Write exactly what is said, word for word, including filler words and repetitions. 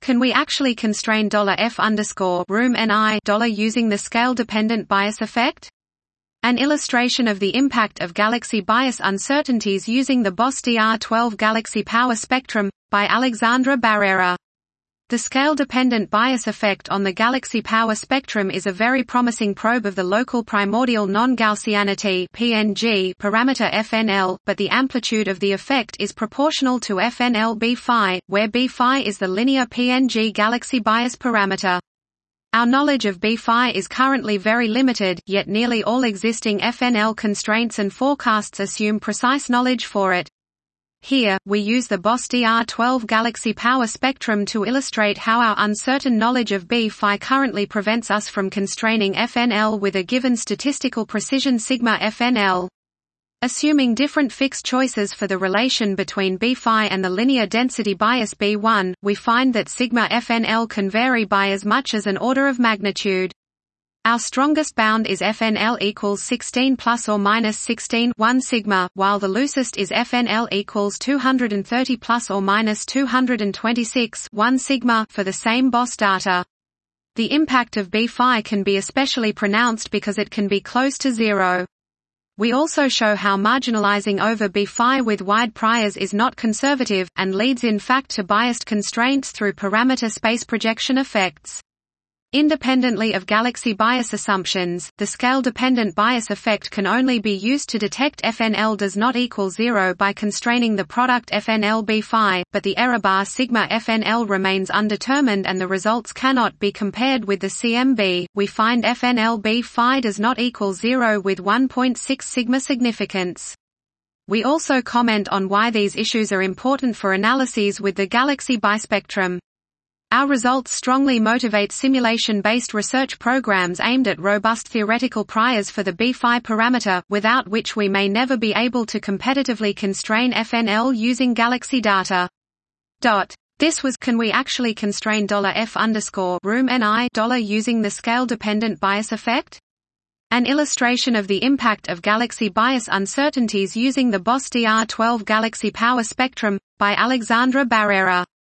Can we actually constrain $F underscore room Ni dollar using the scale-dependent bias effect? An illustration of the impact of galaxy bias uncertainties using the B O S D R twelve galaxy power spectrum, by Alexandra Barrera. The scale-dependent bias effect on the galaxy power spectrum is a very promising probe of the local primordial non-Gaussianity (P N G) parameter F N L, but the amplitude of the effect is proportional to F N L B phi, where B phi is the linear P N G galaxy bias parameter. Our knowledge of B phi is currently very limited, yet nearly all existing F N L constraints and forecasts assume precise knowledge for it. Here, we use the B O S D R twelve galaxy power spectrum to illustrate how our uncertain knowledge of B phi currently prevents us from constraining F N L with a given statistical precision sigma F N L. Assuming different fixed choices for the relation between B phi and the linear density bias B one, we find that sigma F N L can vary by as much as an order of magnitude. Our strongest bound is F N L equals sixteen plus or minus sixteen one sigma, while the loosest is F N L equals two hundred thirty plus or minus two hundred twenty-six one sigma for the same B O S data. The impact of B phi can be especially pronounced because it can be close to zero. We also show how marginalizing over B phi with wide priors is not conservative, and leads in fact to biased constraints through parameter space projection effects. Independently of galaxy bias assumptions, the scale-dependent bias effect can only be used to detect F N L does not equal zero by constraining the product F N L B phi, but the error bar sigma F N L remains undetermined and the results cannot be compared with the C M B. We find F N L B phi does not equal zero with one point six sigma significance. We also comment on why these issues are important for analyses with the galaxy bispectrum. Our results strongly motivate simulation-based research programs aimed at robust theoretical priors for the B phi parameter, without which we may never be able to competitively constrain F N L using galaxy data. Dot. This was Can we actually constrain $F underscore room Ni dollar using the scale-dependent bias effect? An illustration of the impact of galaxy bias uncertainties using the B O S D R twelve galaxy power spectrum, by Alexandra Barrera.